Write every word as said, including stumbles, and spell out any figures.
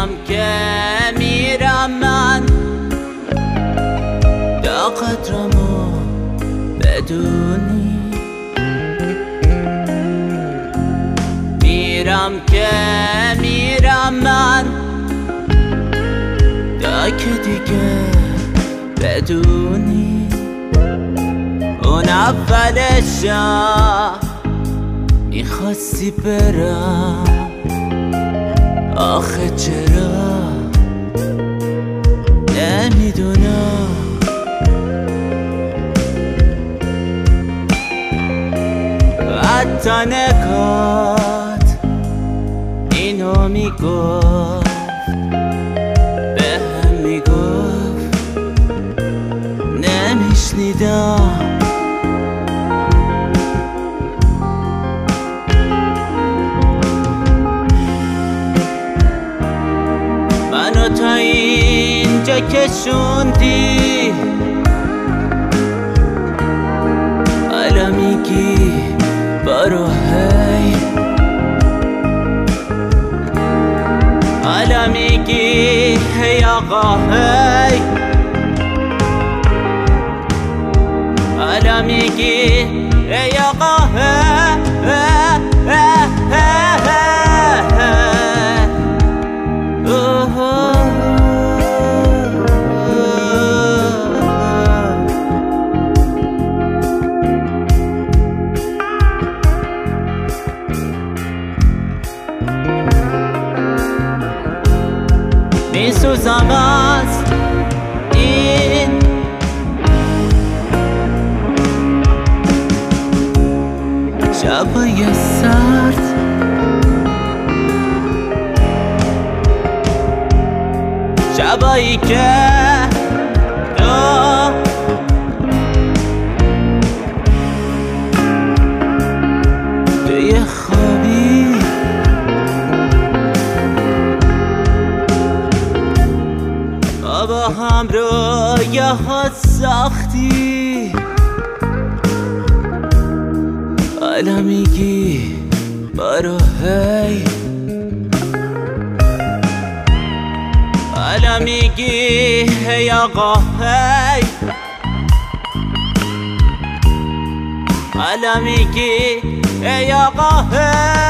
میرم که میرم من تا قدرمو بدونی، میرم که میرم من تا که دیگه بدونی اون اولشم میخواستی برم، آخه چرا نمیدونم. حتی نگات اینو میگفت، به هم میگفت نمیشنیدم. منو تا اینجا کشوندی، حالا میگی برو هی، حالا میگی هی آقا هی، حالا میگی هی آقا هی هی هی هی. میسوزم از این شبای سرد، شبایی که تو توی خوابی با هم رویاهات ساختی، حالا میگی برو هی، حالا میگی هی آقا هی، حالا میگی هی آقا هی.